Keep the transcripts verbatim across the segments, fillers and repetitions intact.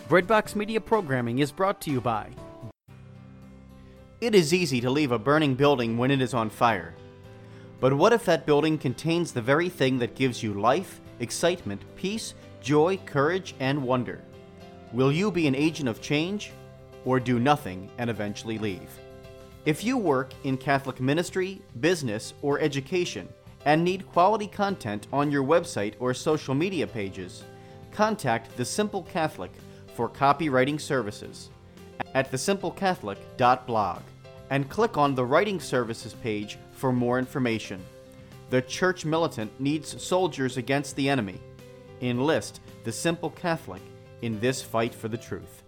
Breadbox Media programming is brought to you by... It is easy to leave a burning building when it is on fire. But what if that building contains the very thing that gives you life, excitement, peace, joy, courage, and wonder? Will you be an agent of change, or do nothing and eventually leave? If you work in Catholic ministry, business, or education and need quality content on your website or social media pages, contact The Simple Catholic for copywriting services at the simple catholic dot blog and click on the Writing Services page for more information. The Church Militant needs soldiers against the enemy. Enlist The Simple Catholic in this fight for the truth.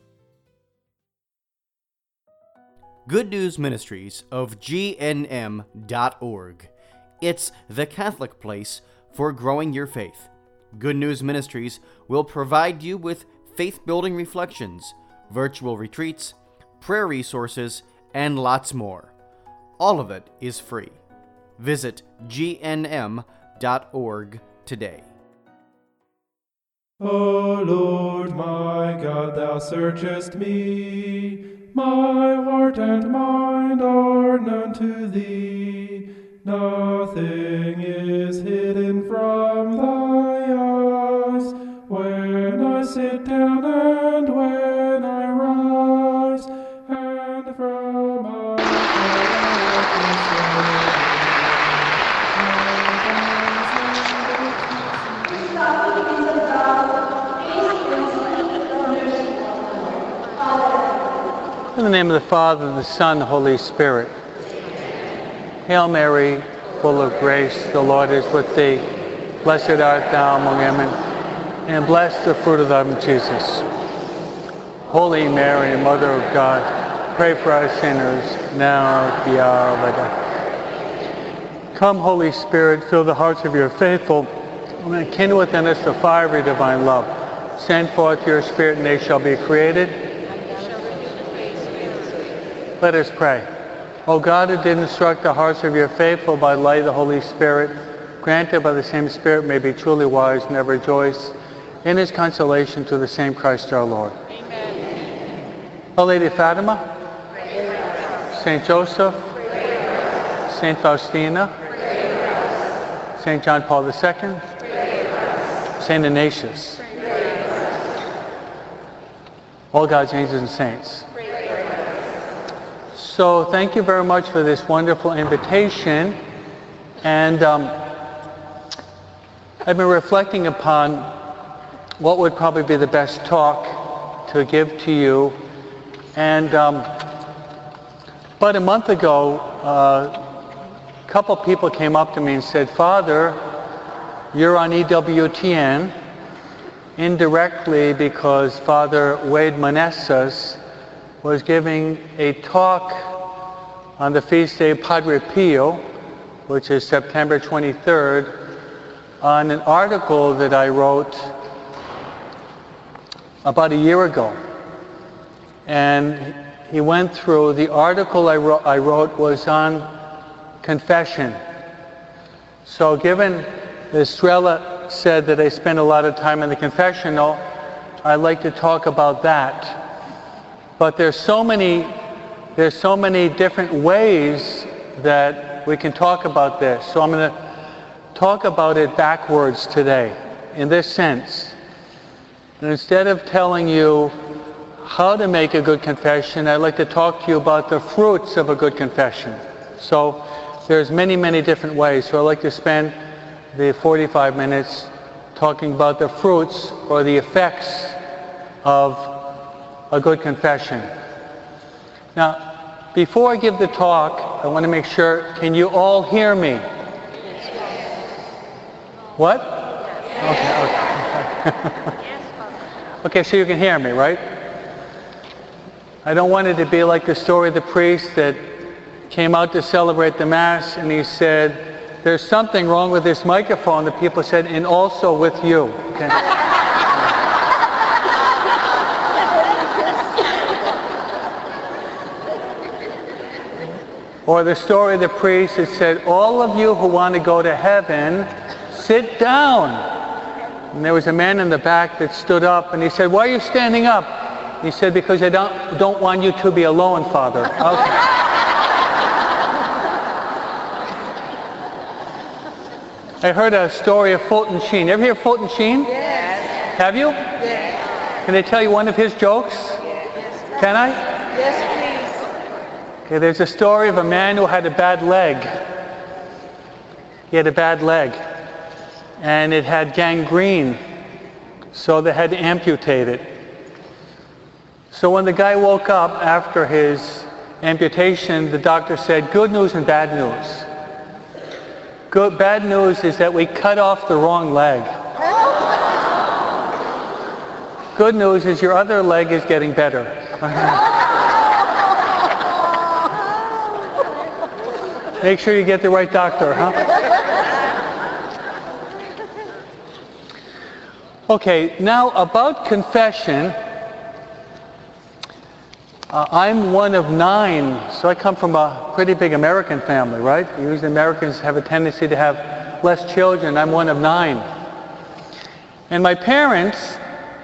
Good News Ministries of G N M dot org. It's the Catholic place for growing your faith. Good News Ministries will provide you with faith-building reflections, virtual retreats, prayer resources, and lots more. All of it is free. Visit G N M dot org today. O Lord my God, thou searchest me. My heart and mind are known to thee. Nothing is hidden from thy eyes. When I sit down and when I rise, and from In the name of the Father, the Son, the Holy Spirit. Hail Mary, full of grace, the Lord is with thee. Blessed art thou among women, and blessed the fruit of thy womb, Jesus. Holy Mary, Mother of God, pray for us sinners, now at the hour of our death. Come, Holy Spirit, fill the hearts of your faithful, and kindle within us the fire of your divine love. Send forth your Spirit, and they shall be created. Let us pray. O God, who did instruct the hearts of your faithful by the light of the Holy Spirit, granted by the same Spirit may be truly wise and ever rejoice in his consolation through the same Christ our Lord. Amen. Our Lady of Fatima, Saint Joseph, Saint Faustina, Saint John Paul the Second, Saint Ignatius, all God's angels and saints. So thank you very much for this wonderful invitation. And um, I've been reflecting upon what would probably be the best talk to give to you. And um, about a month ago, uh, a couple people came up to me and said, Father, you're on E W T N indirectly because Father Wade Manessas was giving a talk on the feast day of Padre Pio, which is September twenty-third, on an article that I wrote about a year ago. And he went through, the article I wrote, I wrote was on confession. So given Estrella said that I spend a lot of time in the confessional, I'd like to talk about that. But there's so many, there's so many different ways that we can talk about this. So I'm going to talk about it backwards today, in this sense. And instead of telling you how to make a good confession, I'd like to talk to you about the fruits of a good confession. So there's many, many different ways. So I'd like to spend the forty-five minutes talking about the fruits or the effects of a good confession. Now, before I give the talk, I want to make sure, can you all hear me? What? Okay, okay. Okay, so you can hear me, right? I don't want it to be like the story of the priest that came out to celebrate the Mass and he said, there's something wrong with this microphone. The people said, and also with you. Okay? Or the story of the priest that said, all of you who want to go to heaven, sit down. And there was a man in the back that stood up, and he said, "Why are you standing up?" He said, "Because I don't, don't want you to be alone, Father." Okay. I heard a story of Fulton Sheen. Ever hear of Fulton Sheen? Yes. Have you? Yes. Can I tell you one of his jokes? Yes. Can I? Yes, Okay, there's a story of a man who had a bad leg. He had a bad leg. And it had gangrene. So they had to amputate it. So when the guy woke up after his amputation, the doctor said, "Good news and bad news. Good, bad news is that we cut off the wrong leg. Good news is your other leg is getting better." Make sure you get the right doctor, huh? Okay, now about confession. Uh, I'm one of nine, so I come from a pretty big American family, right? Usually Americans have a tendency to have less children. I'm one of nine. And my parents,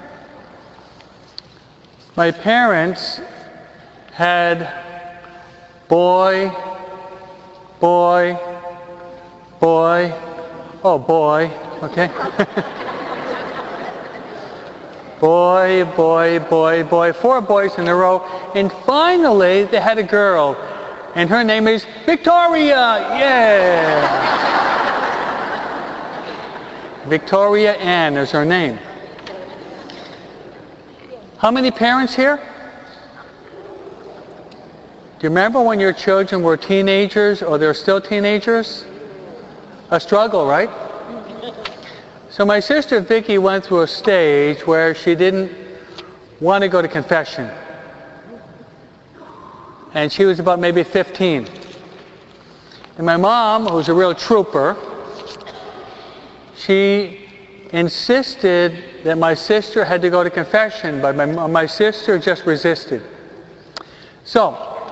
my parents had boy, boy, boy, oh boy, okay? Boy, boy, boy, boy, four boys in a row. And finally, they had a girl. And her name is Victoria. Yeah. Victoria Ann is her name. How many parents here? Do you remember when your children were teenagers or they're still teenagers? A struggle, right? So my sister Vicki went through a stage where she didn't want to go to confession. And she was about maybe fifteen. And my mom, who was a real trooper, she insisted that my sister had to go to confession, but my, my sister just resisted. So,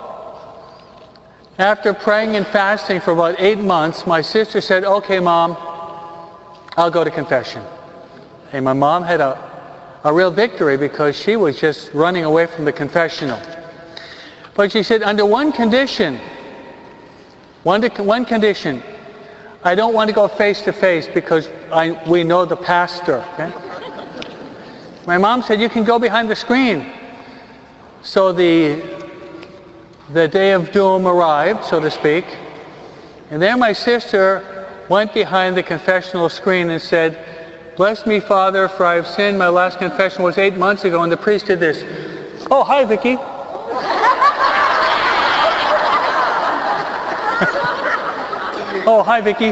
after praying and fasting for about eight months, my sister said, "Okay, Mom, I'll go to confession." And my mom had a, a real victory because she was just running away from the confessional. But she said, under one condition, one, one condition, I don't want to go face to face because I, we know the pastor. Okay? My mom said, "You can go behind the screen." So the, the day of doom arrived, so to speak. And there my sister went behind the confessional screen and said, "Bless me, Father, for I have sinned. My last confession was eight months ago." And the priest did this. "Oh, hi, Vicki." "Oh, hi, Vicki."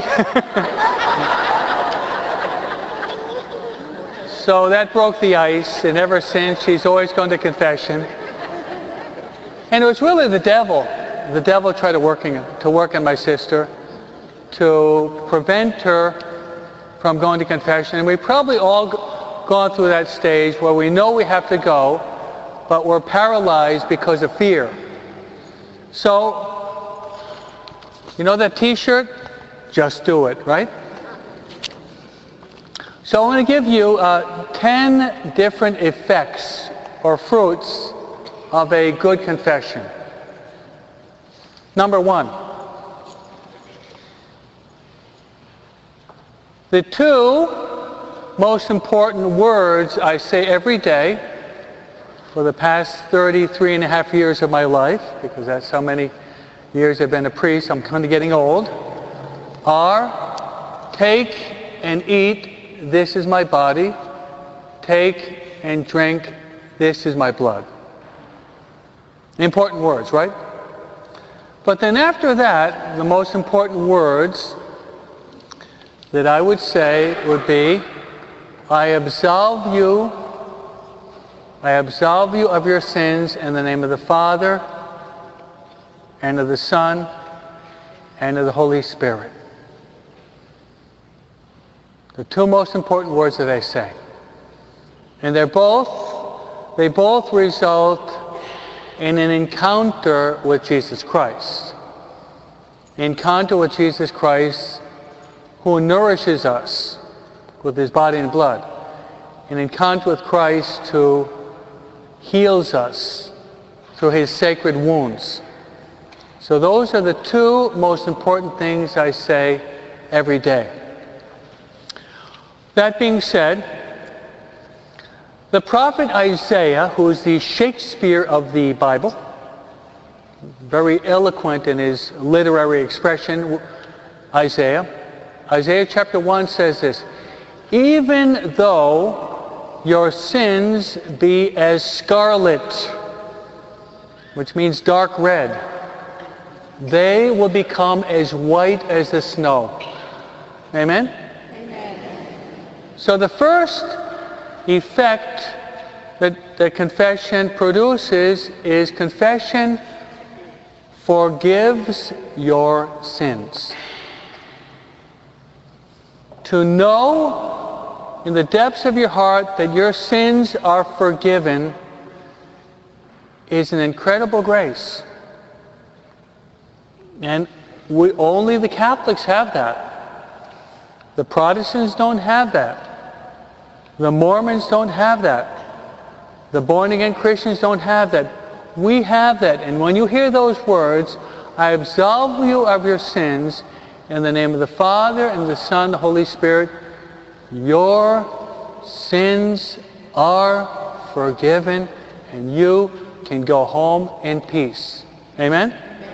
So that broke the ice, and ever since she's always gone to confession. And it was really the devil. The devil tried to working to work on my sister to prevent her from going to confession. And we probably all gone through that stage where we know we have to go, but we're paralyzed because of fear. So, you know that t-shirt? Just do it, right? So I'm going to give you uh, ten different effects or fruits of a good confession. Number one, the two most important words I say every day for the past thirty-three and a half years of my life, because that's how many years I've been a priest, I'm kind of getting old, are take and eat, this is my body, take and drink, this is my blood. Important words, right? But then after that, the most important words that I would say would be, I absolve you, I absolve you of your sins in the name of the Father, and of the Son, and of the Holy Spirit. The two most important words that I say. And they're both, they both result in an encounter with Jesus Christ. Encounter with Jesus Christ, who nourishes us with his body and blood. an encounter with Christ who heals us through his sacred wounds. So those are the two most important things I say every day. That being said, the prophet Isaiah, who is the Shakespeare of the Bible, very eloquent in his literary expression, Isaiah, Isaiah chapter one says this, "Even though your sins be as scarlet," which means dark red, "they will become as white as the snow." Amen? Amen. So the first effect that, that confession produces is confession forgives your sins. To know in the depths of your heart that your sins are forgiven is an incredible grace. And we, only the Catholics have that. The Protestants don't have that. The Mormons don't have that. The born-again Christians don't have that. We have that. And when you hear those words, "I absolve you of your sins in the name of the Father and the Son and the Holy Spirit," your sins are forgiven and you can go home in peace. Amen?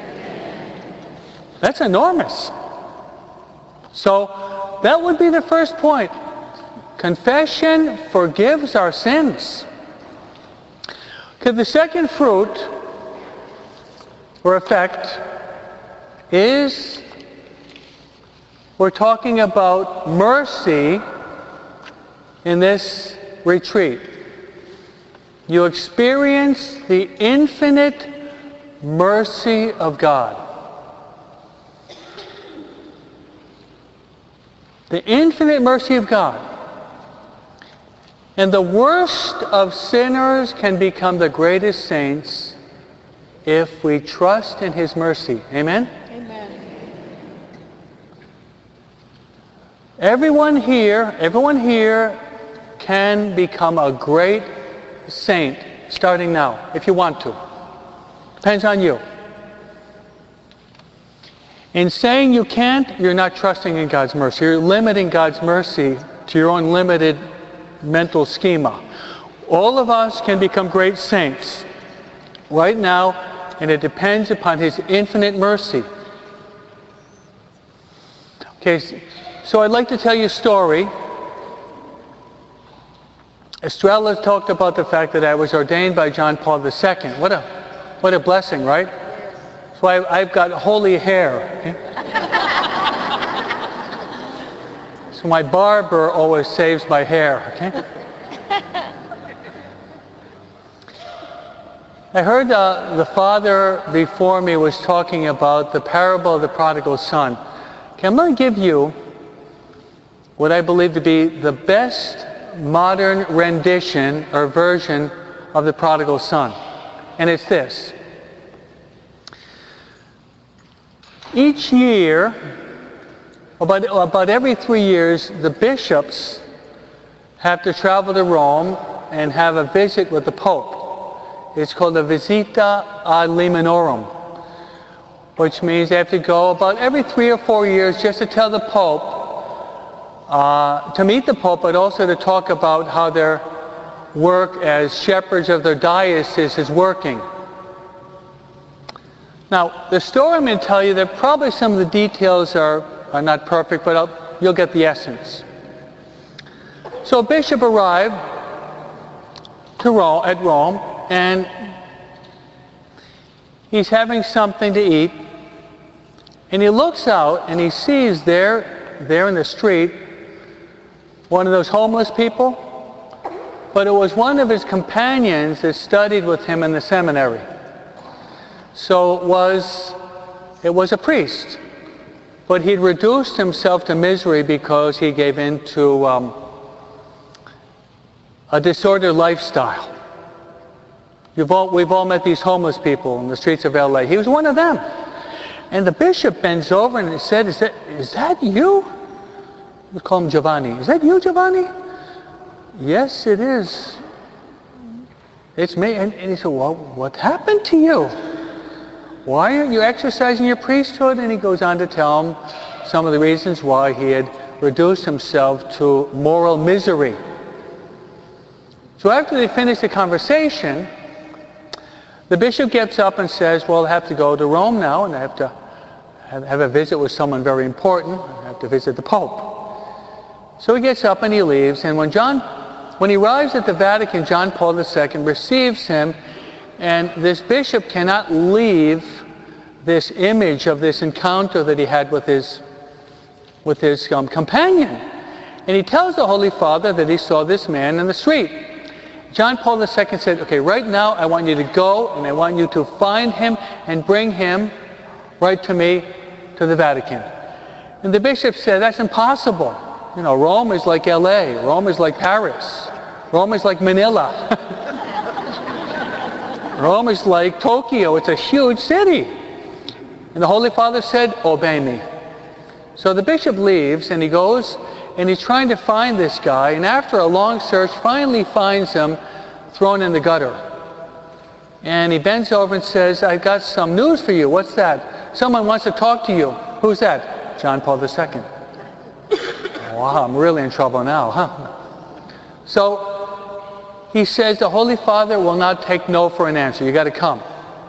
That's enormous. So that would be the first point. Confession forgives our sins. Okay, the second fruit or effect is we're talking about mercy in this retreat. You experience the infinite mercy of God. The infinite mercy of God. And the worst of sinners can become the greatest saints if we trust in his mercy. Amen? Amen. Everyone here, everyone here can become a great saint starting now, if you want to. Depends on you. In saying you can't, you're not trusting in God's mercy. You're limiting God's mercy to your own limited mental schema. All of us can become great saints right now, and it depends upon his infinite mercy. Okay, so I'd like to tell you a story. Estrella talked about the fact that I was ordained by John Paul the Second. What a, what a blessing, right? So I, I've got holy hair. Okay? So my barber always saves my hair, okay? I heard uh, the father before me was talking about the parable of the prodigal son. Okay, I'm going to give you what I believe to be the best modern rendition or version of the prodigal son. And it's this. Each year, about, about every three years, the bishops have to travel to Rome and have a visit with the Pope. It's called the Visita ad Liminorum, which means they have to go about every three or four years just to tell the Pope, uh, to meet the Pope, but also to talk about how their work as shepherds of their diocese is working. Now, the story I'm going to tell you, that probably some of the details are, are not perfect, but I'll, you'll get the essence. So a bishop arrived to Rome, at Rome, and he's having something to eat, and he looks out and he sees there, there in the street, one of those homeless people, but it was one of his companions that studied with him in the seminary. So it was, it was a priest, but he'd reduced himself to misery because he gave in to um, a disordered lifestyle. You've all, we've all met these homeless people in the streets of L A. He was one of them. And the bishop bends over and he said, is that, is that you? We call him Giovanni. Is that you, Giovanni? yes, it is. It's me. And, and he said, well, what happened to you? Why aren't you exercising your priesthood? And he goes on to tell him some of the reasons why he had reduced himself to moral misery. So after they finish the conversation, the bishop gets up and says, well, I have to go to Rome now, and I have to have, have a visit with someone very important. I have to visit the Pope. So he gets up and he leaves, and when John, when he arrives at the Vatican, John Paul the Second receives him, and this bishop cannot leave this image of this encounter that he had with his, with his um, companion. And he tells the Holy Father that he saw this man in the street. John Paul the Second said, okay, right now I want you to go and I want you to find him and bring him right to me, to the Vatican. And the bishop said, that's impossible. You know, Rome is like L A, Rome is like Paris, Rome is like Manila. Rome is like Tokyo, it's a huge city. And the Holy Father said, obey me. So the bishop leaves and he goes and he's trying to find this guy, and after a long search finally finds him thrown in the gutter. And he bends over and says, I've got some news for you. What's that? Someone wants to talk to you. Who's that? John Paul the Second. Wow, I'm really in trouble now, huh? So he says the Holy Father will not take no for an answer. You got to come.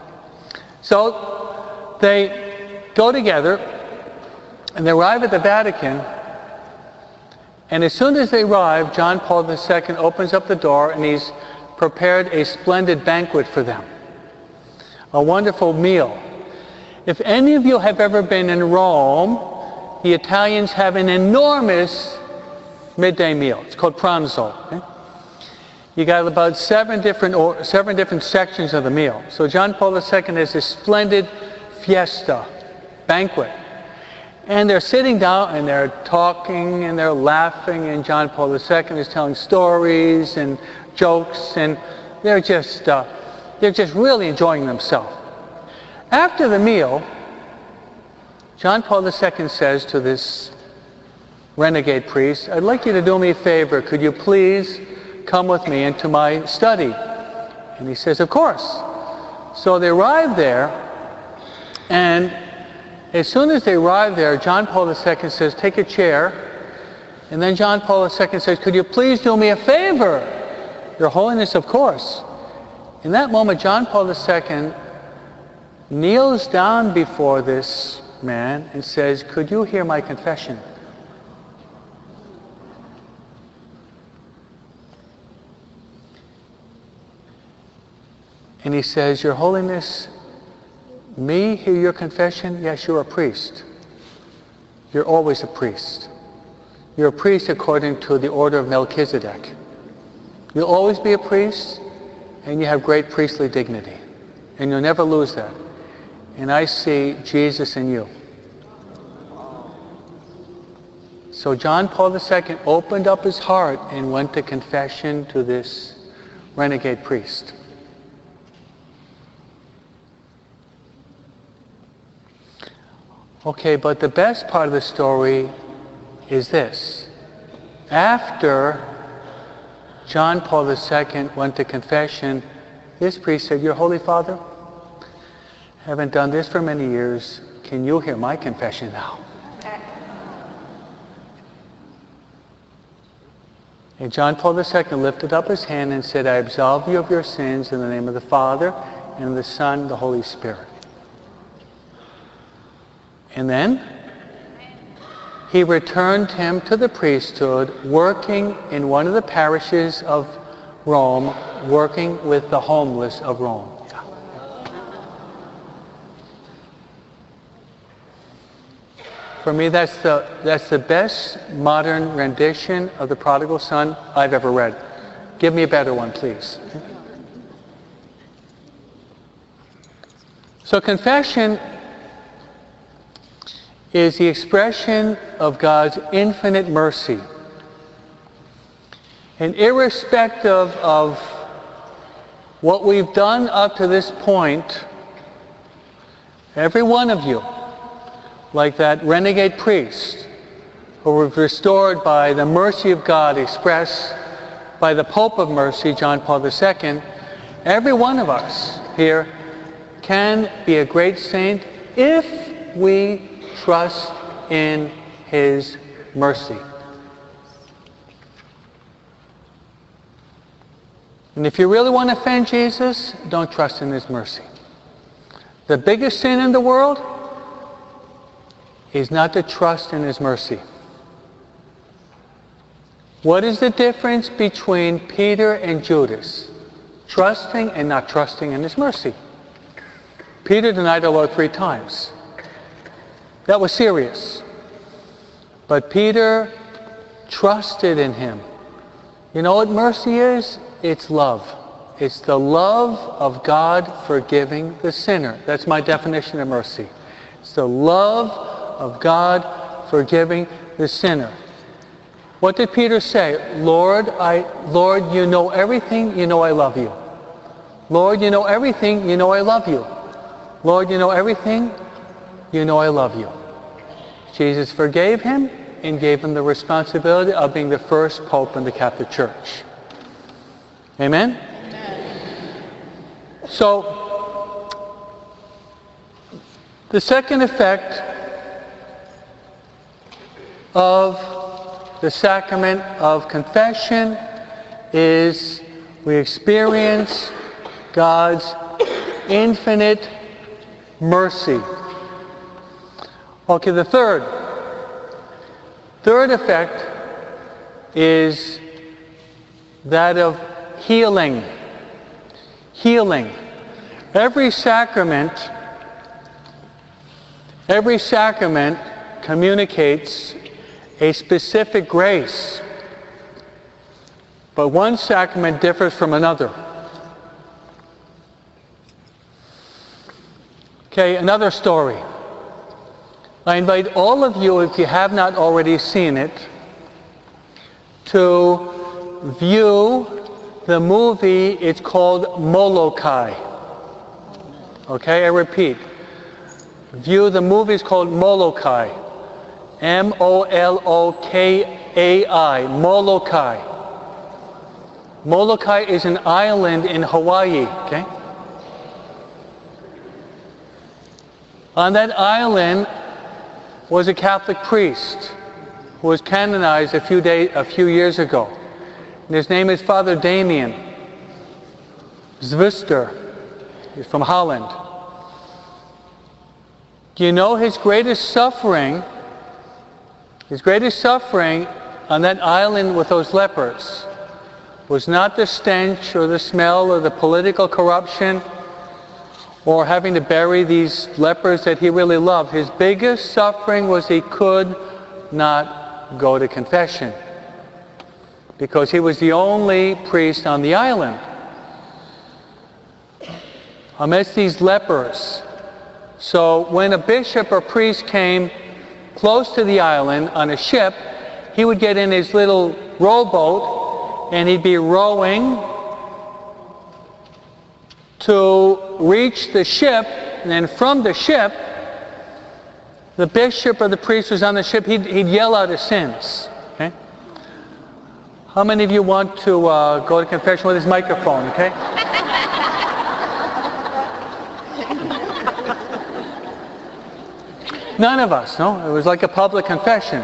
So they go together and they arrive at the Vatican. And as soon as they arrive, John Paul the Second opens up the door and he's prepared a splendid banquet for them. A wonderful meal. If any of you have ever been in Rome, the Italians have an enormous midday meal. It's called pranzo. Okay? You got about seven different, or, seven different sections of the meal. So John Paul the Second has this splendid fiesta, banquet. And they're sitting down and they're talking and they're laughing, and John Paul the Second is telling stories and jokes, and they're just uh, they're just really enjoying themselves. After the meal, John Paul the Second says to this renegade priest, I'd like you to do me a favor. Could you please come with me into my study? And he says, of course. So they arrive there, and as soon as they arrive there, John Paul the Second says, take a chair. And then John Paul the Second says, could you please do me a favor? Your Holiness, of course. In that moment, John Paul the Second kneels down before this man and says, could you hear my confession? And he says, Your Holiness, me hear your confession? Yes, you're a priest. You're always a priest. You're a priest according to the order of Melchizedek. You'll always be a priest, and you have great priestly dignity. And you'll never lose that. And I see Jesus in you. So John Paul the Second opened up his heart and went to confession to this renegade priest. Okay, but the best part of the story is this. After John Paul the Second went to confession, this priest said, Your Holy Father, I haven't done this for many years. Can you hear my confession now? And John Paul the Second lifted up his hand and said, I absolve you of your sins in the name of the Father, and of the Son, and the Holy Spirit. And then he returned him to the priesthood, working in one of the parishes of Rome, working with the homeless of Rome. For me, that's the, that's the best modern rendition of the prodigal son I've ever read. Give me a better one, please. So confession is the expression of God's infinite mercy. And irrespective of what we've done up to this point, every one of you, like that renegade priest who was restored by the mercy of God expressed by the Pope of Mercy, John Paul the Second, every one of us here can be a great saint if we trust in His mercy. And if you really want to offend Jesus, don't trust in His mercy. The biggest sin in the world is not to trust in His mercy. What is the difference between Peter and Judas? Trusting and not trusting in His mercy. Peter denied the Lord three times. That was serious. But Peter trusted in Him. You know what mercy is? It's love. It's the love of God forgiving the sinner. That's my definition of mercy. It's the love of God forgiving the sinner. What did Peter say? Lord, I, Lord, you know everything, you know I love you. Lord, you know everything, you know I love you. Lord, you know everything, you know I love you. Jesus forgave him and gave him the responsibility of being the first pope in the Catholic Church. Amen? Amen. So, the second effect of the sacrament of confession is we experience God's infinite mercy. Okay, the third. Third effect is that of healing. Healing. Every sacrament, every sacrament communicates a specific grace. But one sacrament differs from another. Okay, another story. I invite all of you, if you have not already seen it, to view the movie. It's called Molokai. Okay, I repeat. View the movie. It's called Molokai. M O L O K A I. Molokai. Molokai is an island in Hawaii. Okay. On that island was a Catholic priest who was canonized a few day, a few years ago. And his name is Father Damien Zwister. He's from Holland. Do you know his greatest suffering? His greatest suffering on that island with those lepers was not the stench or the smell or the political corruption or having to bury these lepers that he really loved. His biggest suffering was he could not go to confession because he was the only priest on the island. Amidst these lepers. So when a bishop or priest came close to the island on a ship, he would get in his little rowboat and he'd be rowing to reach the ship, and then from the ship, the bishop or the priest who's on the ship, he'd, he'd yell out his sins. Okay? How many of you want to uh, go to confession with his microphone? Okay? None of us, no? It was like a public confession.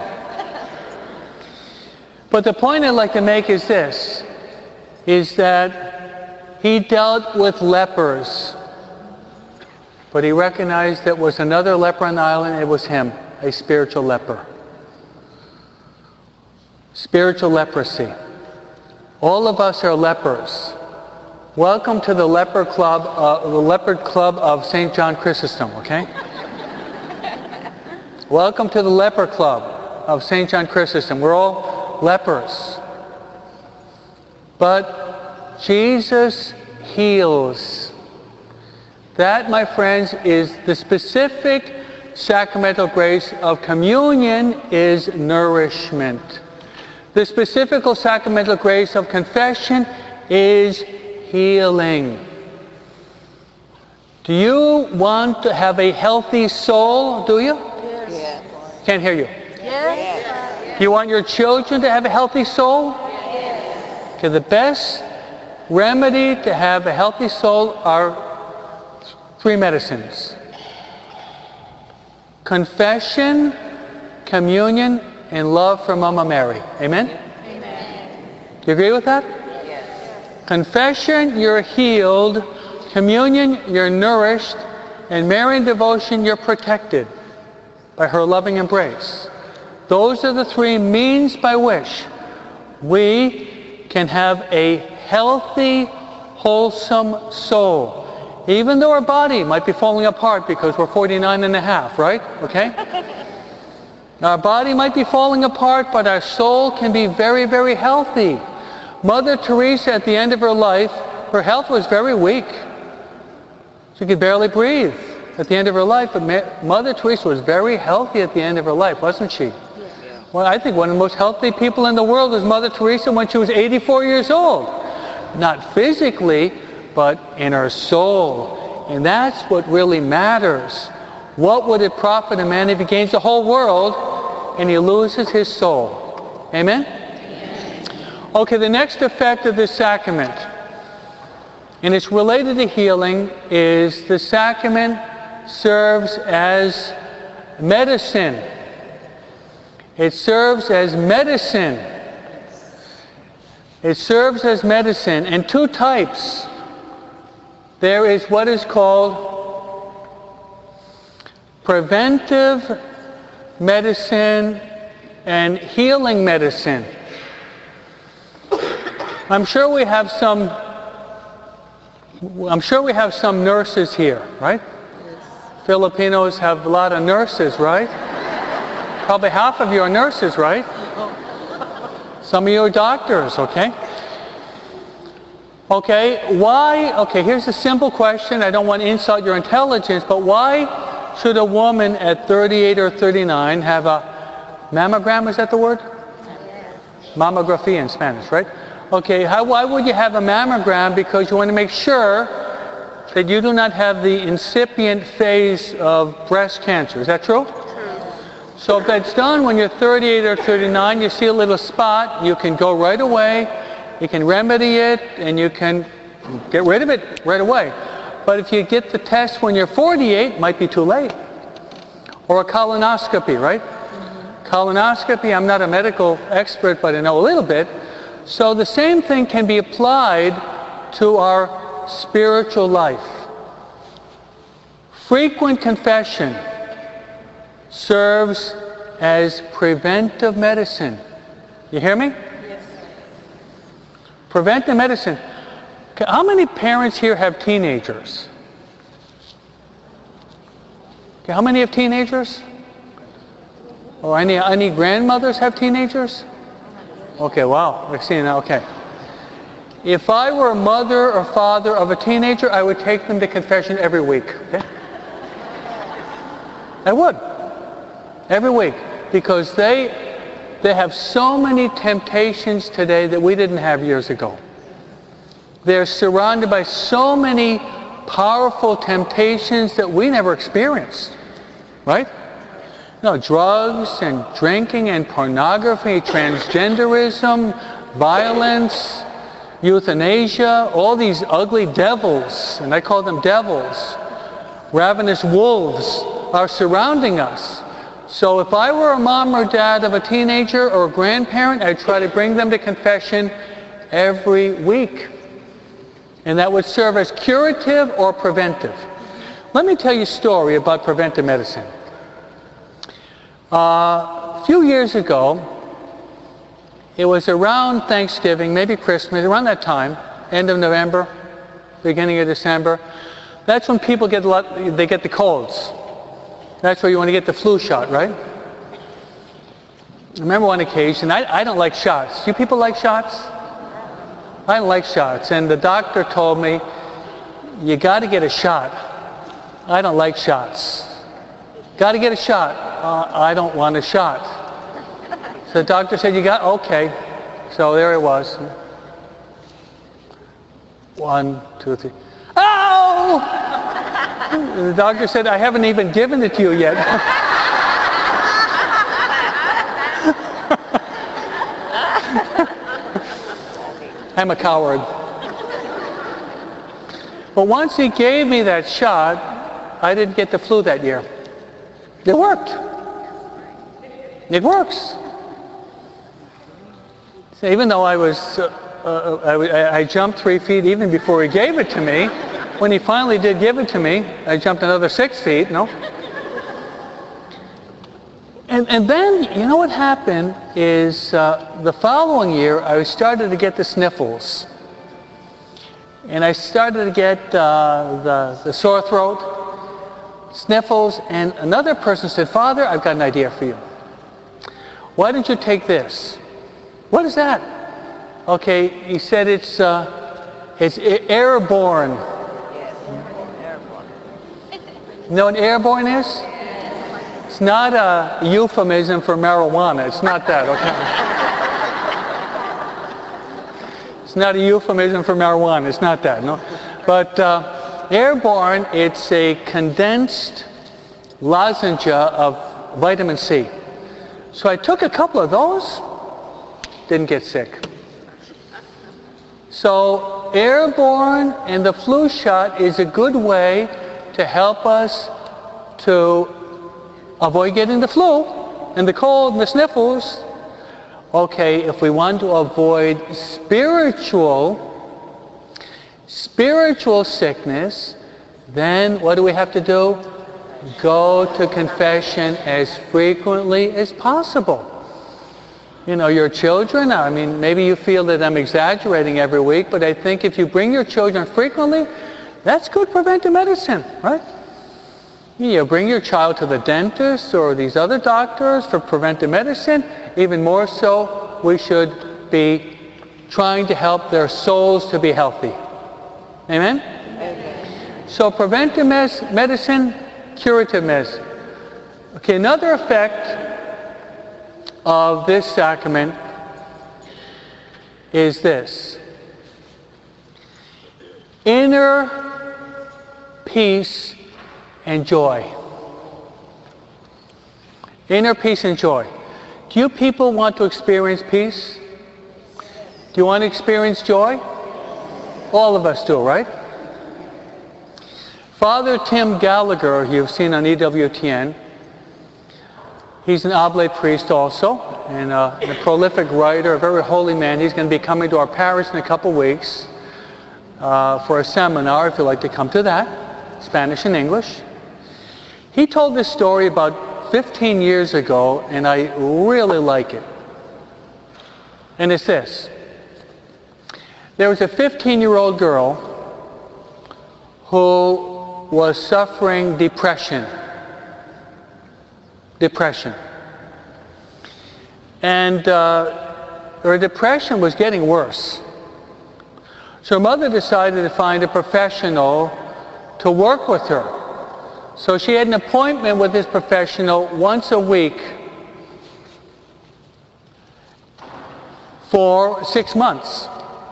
But the point I'd like to make is this, is that he dealt with lepers, but he recognized there was another leper on the island, and it was him, a spiritual leper. Spiritual leprosy. All of us are lepers. Welcome to the leper club, uh, the leopard club of Saint John Chrysostom, okay? Welcome to the leper club of Saint John Chrysostom. We're all lepers. But Jesus heals. That, my friends, is the specific sacramental grace of communion is nourishment. The specific sacramental grace of confession is healing. Do you want to have a healthy soul? Do you? Yes. Can't hear you. Yes. Do you want your children to have a healthy soul? Yes. Okay, the best remedy to have a healthy soul are three medicines: confession, communion, and love for Mama Mary. Amen? Amen. Do you agree with that? Yes. Confession, you're healed. Communion, you're nourished. And Marian devotion, you're protected by her loving embrace. Those are the three means by which we can have a healthy, wholesome soul. Even though our body might be falling apart because we're forty-nine and a half, right? Okay? Our body might be falling apart, but our soul can be very, very healthy. Mother Teresa, at the end of her life, her health was very weak. She could barely breathe at the end of her life, but Mother Teresa was very healthy at the end of her life, wasn't she? Yes. Well, I think one of the most healthy people in the world was Mother Teresa when she was eighty-four years old. Not physically, but in her soul. And that's what really matters. What would it profit a man if he gains the whole world and he loses his soul? Amen? Amen. Okay, the next effect of this sacrament, and it's related to healing, is the sacrament serves as medicine. It serves as medicine. It serves as medicine in two types. There is what is called preventive medicine and healing medicine. I'm sure we have some I'm sure we have some nurses here, right? Yes. Filipinos have a lot of nurses, right? Probably half of you are nurses, right? Some of you are doctors, okay? Okay, why? Okay, here's a simple question. I don't want to insult your intelligence, but why should a woman at thirty-eight or thirty-nine have a mammogram? Is that the word? Yes. Mammography in Spanish, right? Okay, how, why would you have a mammogram? Because you want to make sure that you do not have the incipient phase of breast cancer. Is that true? True. So if that's done when you're thirty-eight or thirty-nine, you see a little spot, you can go right away, you can remedy it, and you can get rid of it right away. But if you get the test when you're forty-eight, it might be too late. Or a colonoscopy, right? Mm-hmm. Colonoscopy, I'm not a medical expert, but I know a little bit. So the same thing can be applied to our spiritual life. Frequent confession serves as preventive medicine. You hear me? Yes. Preventive medicine. How many parents here have teenagers? Okay, how many have teenagers? Or any, any grandmothers have teenagers? Okay, wow, we're seeing that, okay. If I were a mother or father of a teenager, I would take them to confession every week, okay? I would. Every week. Because they, they have so many temptations today that we didn't have years ago. They're surrounded by so many powerful temptations that we never experienced, right? You know, drugs and drinking and pornography, transgenderism, violence, euthanasia, all these ugly devils, and I call them devils, ravenous wolves, are surrounding us. So if I were a mom or dad of a teenager or a grandparent, I'd try to bring them to confession every week. And that would serve as curative or preventive. Let me tell you a story about preventive medicine. Uh, a few years ago, it was around Thanksgiving, maybe Christmas, around that time, end of November, beginning of December. That's when people get a lot, they get the colds. That's where you want to get the flu shot, right? I remember one occasion, I, I don't like shots. You people like shots? I don't like shots. And the doctor told me, you got to get a shot. I don't like shots. Got to get a shot. Uh, I don't want a shot. So the doctor said, you got, okay. So there it was. One, two, three. Ow! And the doctor said, I haven't even given it to you yet. I'm a coward. But once he gave me that shot, I didn't get the flu that year. It worked. It works. So even though I was, uh, uh, I, I jumped three feet even before he gave it to me, when he finally did give it to me, I jumped another six feet, no? And, and then, you know what happened is uh, the following year, I started to get the sniffles. And I started to get uh, the, the sore throat, sniffles, and another person said, Father, I've got an idea for you. Why don't you take this? What is that? Okay, he said it's, uh, it's airborne. You know what airborne is? It's not a euphemism for marijuana. It's not that, okay? It's not a euphemism for marijuana. It's not that, no? But uh, airborne, it's a condensed lozenge of vitamin C. So I took a couple of those, didn't get sick. So airborne and the flu shot is a good way to help us to avoid getting the flu and the cold and the sniffles. Okay, if we want to avoid spiritual, spiritual sickness, then what do we have to do? Go to confession as frequently as possible. You know, your children, I mean, maybe you feel that I'm exaggerating every week, but I think if you bring your children frequently, that's good preventive medicine, right? You bring your child to the dentist or these other doctors for preventive medicine. Even more so, we should be trying to help their souls to be healthy. Amen? Amen. So preventive mes- medicine, curative medicine. Okay, another effect of this sacrament is this. Inner peace and joy. Inner peace and joy. Do you people want to experience peace? Do you want to experience joy? All of us do, right? Father Tim Gallagher, you've seen on E W T N, he's an oblate priest also, and a, and a prolific writer, a very holy man. He's going to be coming to our parish in a couple weeks uh, for a seminar, if you'd like to come to that, Spanish and English. He told this story about fifteen years ago, and I really like it. And it's this. There was a fifteen-year-old girl who was suffering depression. Depression. And uh, her depression was getting worse. So her mother decided to find a professional to work with her. So she had an appointment with this professional once a week for six months.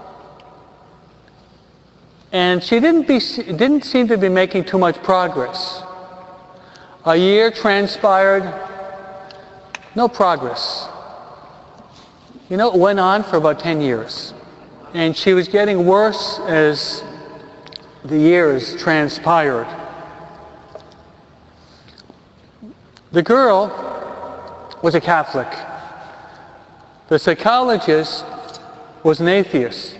And she didn't, be, didn't seem to be making too much progress. A year transpired, no progress. You know, it went on for about ten years. And she was getting worse as the years transpired. The girl was a Catholic. The psychologist was an atheist.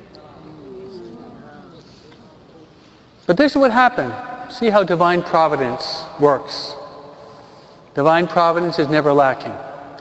But this is what happened. See how divine providence works. Divine providence is never lacking.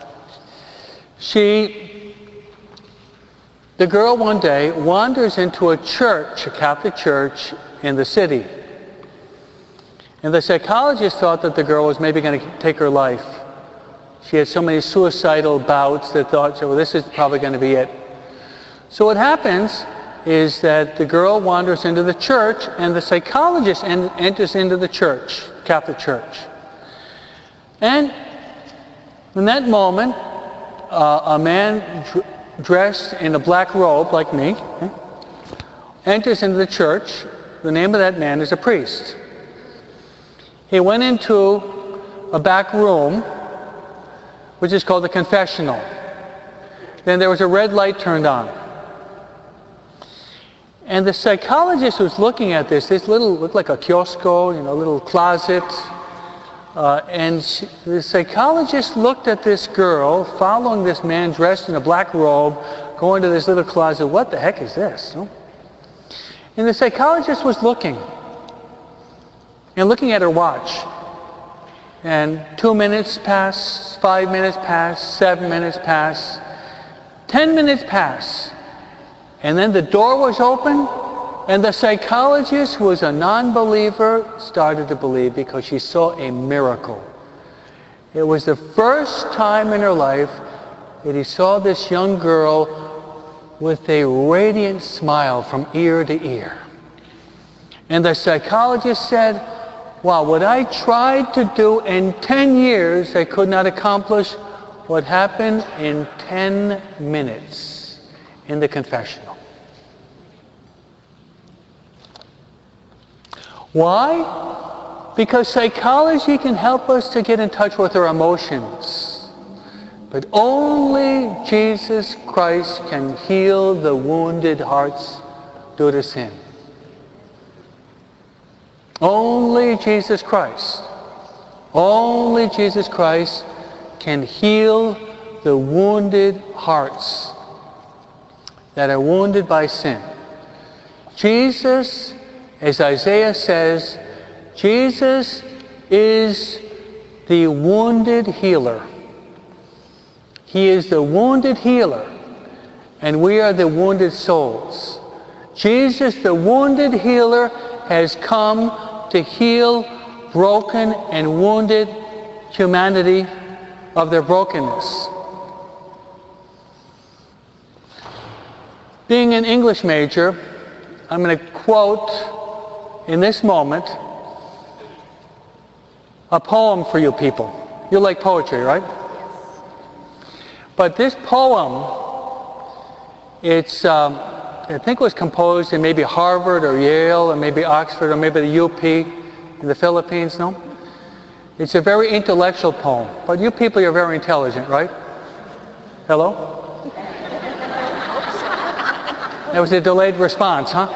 She, the girl one day wanders into a church, a Catholic church in the city. And the psychologist thought that the girl was maybe going to take her life. She had so many suicidal bouts that thought, well, this is probably going to be it. So what happens is that the girl wanders into the church, and the psychologist en- enters into the church, Catholic church. And in that moment, uh, a man dr- dressed in a black robe, like me, okay, enters into the church. The name of that man is a priest. He went into a back room, which is called the confessional. Then there was a red light turned on. And the psychologist was looking at this, this little, looked like a kiosco, you know, little closet. Uh, and she, the psychologist looked at this girl following this man dressed in a black robe, going to this little closet. What the heck is this? No? And the psychologist was looking, and looking at her watch. And two minutes pass, five minutes pass, seven minutes pass, ten minutes pass. And then the door was open, and the psychologist, who was a non-believer, started to believe because she saw a miracle. It was the first time in her life that he saw this young girl with a radiant smile from ear to ear. And the psychologist said, wow, what I tried to do in ten years, I could not accomplish what happened in ten minutes in the confessional. Why? Because psychology can help us to get in touch with our emotions. But only Jesus Christ can heal the wounded hearts due to sin. Only Jesus Christ. Only Jesus Christ can heal the wounded hearts that are wounded by sin. Jesus, as Isaiah says, Jesus is the wounded healer. He is the wounded healer, and we are the wounded souls. Jesus, the wounded healer, has come to heal broken and wounded humanity of their brokenness. Being an English major, I'm going to quote in this moment a poem for you people. You like poetry, right? But this poem, it's, um, I think it was composed in maybe Harvard or Yale or maybe Oxford or maybe the U P in the Philippines, no? It's a very intellectual poem. But you people are very intelligent, right? Hello? That was a delayed response, huh?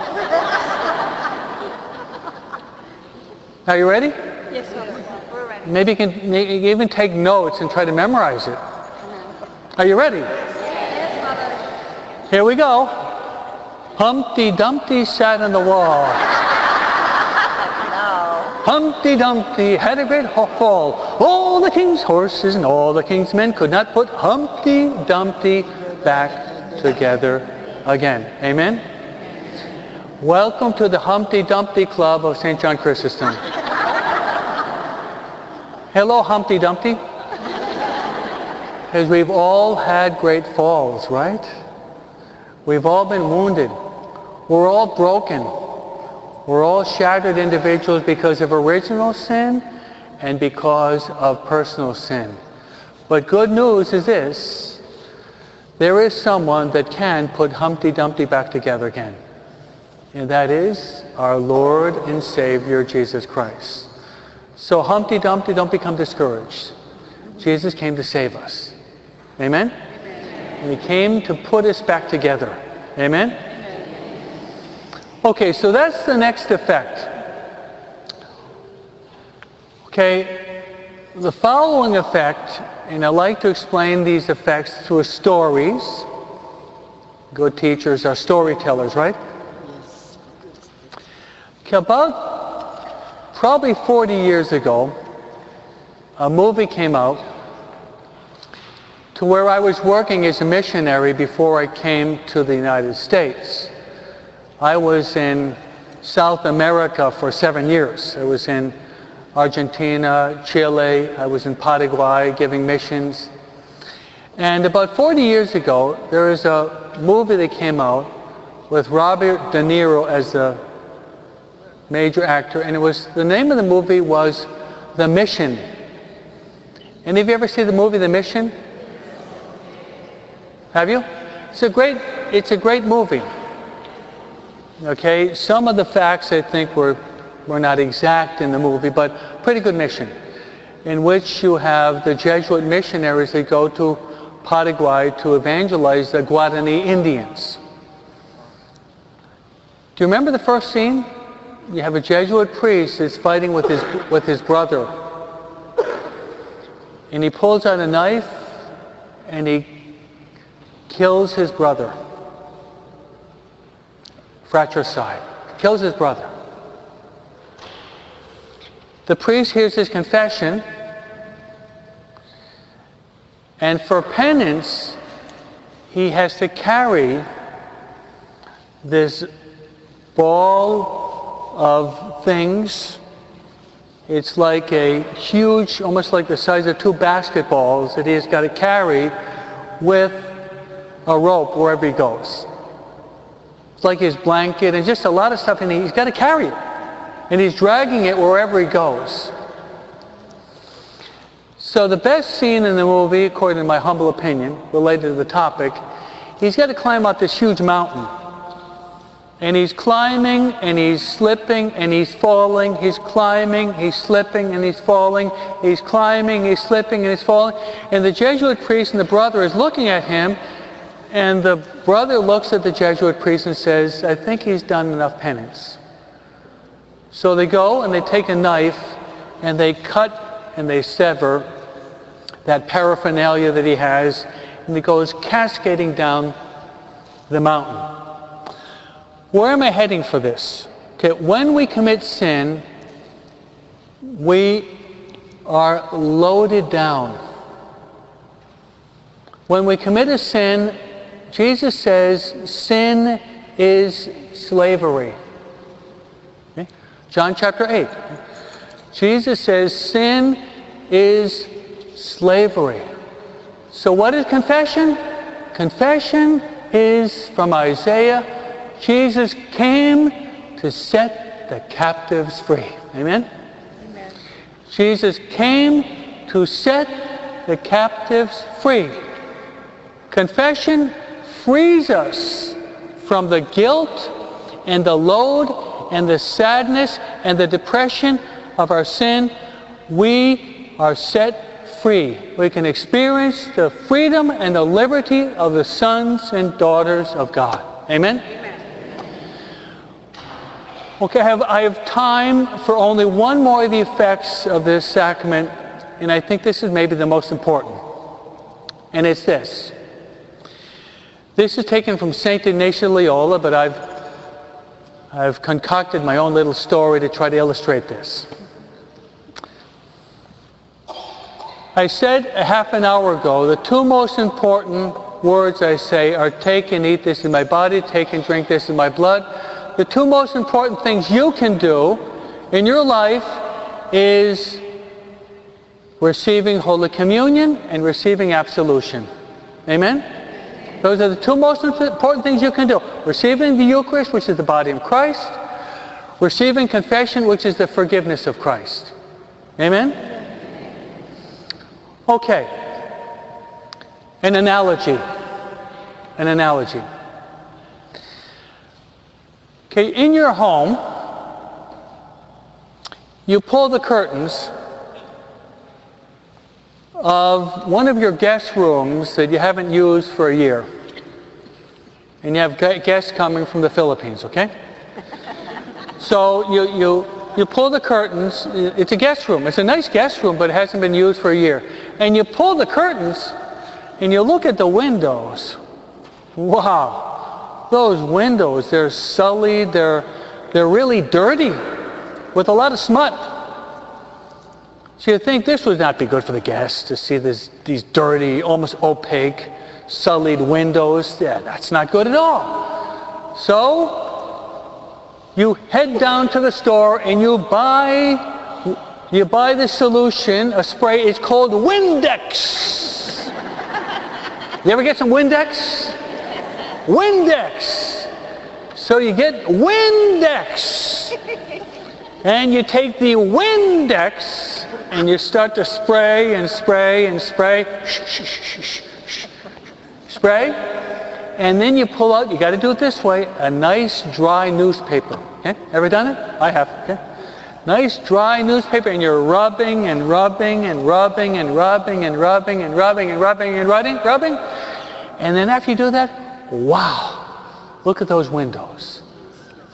Are you ready? Yes, Father. We're ready. Maybe you can maybe even take notes and try to memorize it. Are you ready? Yes, Father. Here we go. Humpty Dumpty sat on the wall. No. Humpty Dumpty had a great fall. All the king's horses and all the king's men could not put Humpty Dumpty back together again. Amen? Welcome to the Humpty Dumpty Club of Saint John Chrysostom. Hello, Humpty Dumpty. Because we've all had great falls, right? We've all been wounded. We're all broken. We're all shattered individuals because of original sin and because of personal sin. But good news is this: there is someone that can put Humpty Dumpty back together again. And that is our Lord and Savior, Jesus Christ. So Humpty Dumpty, don't become discouraged. Jesus came to save us. Amen? Amen. And He came to put us back together. Amen? Amen? Okay, so that's the next effect. Okay, the following effect, and I like to explain these effects through stories. Good teachers are storytellers, right? Okay, about probably forty years ago, a movie came out to where I was working as a missionary before I came to the United States. I was in South America for seven years. I was in Argentina, Chile, I was in Paraguay giving missions. And about forty years ago, there was a movie that came out with Robert De Niro as the major actor, and it was, the name of the movie was The Mission. Any of you ever see the movie The Mission? Have you? It's a great, it's a great movie. Okay, some of the facts I think were, were not exact in the movie, but pretty good mission, in which you have the Jesuit missionaries that go to Paraguay to evangelize the Guarani Indians. Do you remember the first scene? You have a Jesuit priest who's fighting with his, with his brother. And he pulls out a knife and he kills his brother. Fratricide. Kills his brother. The priest hears his confession, and for penance, he has to carry this ball of things. It's like a huge, almost like the size of two basketballs that he's got to carry with a rope wherever he goes. It's like his blanket and just a lot of stuff, and he's got to carry it. And he's dragging it wherever he goes. So the best scene in the movie, according to my humble opinion, related to the topic, he's got to climb up this huge mountain. And he's climbing, and he's slipping, and he's falling. He's climbing, he's slipping, and he's falling. He's climbing, he's slipping, and he's falling. And the Jesuit priest and the brother is looking at him, and the brother looks at the Jesuit priest and says, I think he's done enough penance. So they go and they take a knife and they cut and they sever that paraphernalia that he has, and it goes cascading down the mountain. Where am I heading for this? Okay, when we commit sin, we are loaded down. When we commit a sin, Jesus says sin is slavery. Okay? John chapter eight. Jesus says sin is slavery. So what is confession? Confession is from Isaiah. Jesus came to set the captives free. Amen? Amen. Jesus came to set the captives free. Confession frees us from the guilt and the load and the sadness and the depression of our sin. We are set free. We can experience the freedom and the liberty of the sons and daughters of God. Amen? Amen. Okay, I have, I have time for only one more of the effects of this sacrament, and I think this is maybe the most important. And it's this. This is taken from Saint Ignatius of Loyola, but I've, I've concocted my own little story to try to illustrate this. I said a half an hour ago, the two most important words I say are take and eat this in my body, take and drink this in my blood. The two most important things you can do in your life is receiving Holy Communion and receiving absolution. Amen? Those are the two most important things you can do. Receiving the Eucharist, which is the body of Christ. Receiving confession, which is the forgiveness of Christ. Amen? Okay. An analogy. An analogy. Okay, in your home, you pull the curtains of one of your guest rooms that you haven't used for a year. And you have guests coming from the Philippines, okay? So you, you, you pull the curtains. It's a guest room. It's a nice guest room, but it hasn't been used for a year. And you pull the curtains, and you look at the windows. Wow. Those windows, they're sullied, they're, they're really dirty, with a lot of smut. So you think this would not be good for the guests, to see this, these dirty, almost opaque, sullied windows. Yeah, that's not good at all. So you head down to the store and you buy, you buy the solution, a spray. It's called Windex. You ever get some Windex? Windex. So you get Windex. And you take the Windex and you start to spray and spray and spray. Shh, shh, shh, shh, shh. Spray. And then you pull out, you got to do it this way, a nice dry newspaper. Okay? Ever done it? I have. Okay? Nice dry newspaper, and you're rubbing and rubbing and rubbing and rubbing and rubbing and rubbing and rubbing and rubbing, rubbing. And then after you do that, wow, look at those windows.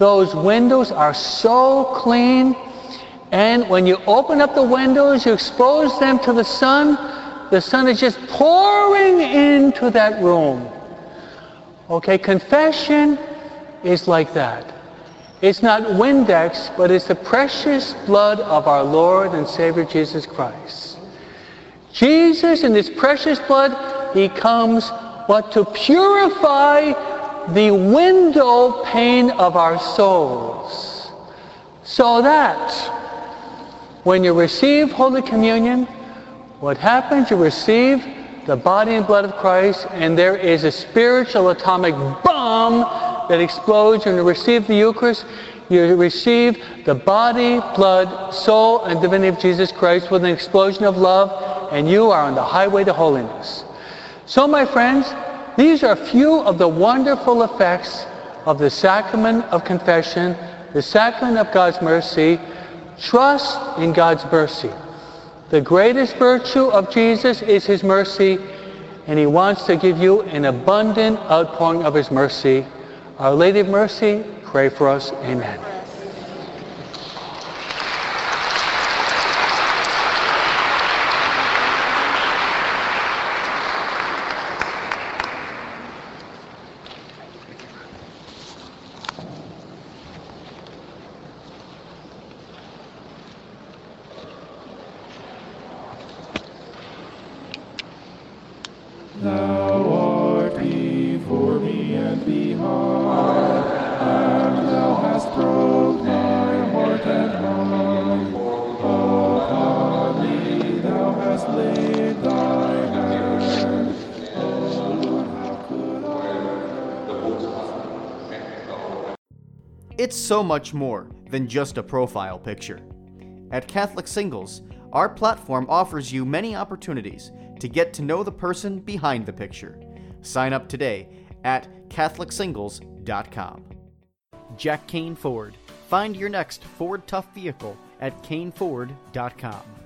Those windows are so clean, and when you open up the windows, you expose them to the sun, the sun is just pouring into that room. Okay, confession is like that. It's not Windex, but it's the precious blood of our Lord and Savior Jesus Christ. Jesus, in His precious blood, He comes, what, to purify the window pane of our souls. So that when you receive Holy Communion, what happens, you receive the body and blood of Christ, and there is a spiritual atomic bomb that explodes when you receive the Eucharist. You receive the body, blood, soul, and divinity of Jesus Christ with an explosion of love, and you are on the highway to holiness. So, my friends, these are a few of the wonderful effects of the sacrament of confession, the sacrament of God's mercy. Trust in God's mercy. The greatest virtue of Jesus is His mercy, and He wants to give you an abundant outpouring of His mercy. Our Lady of Mercy, pray for us. Amen. Thou art before me and behind, and Thou hast broke my heart and mind. Upon me Thou hast laid Thy hand. Oh Lord, how could I? It's so much more than just a profile picture. At Catholic Singles, our platform offers you many opportunities to get to know the person behind the picture. Sign up today at Catholic Singles dot com. Jack Kane Ford. Find your next Ford Tough vehicle at Kane Ford dot com.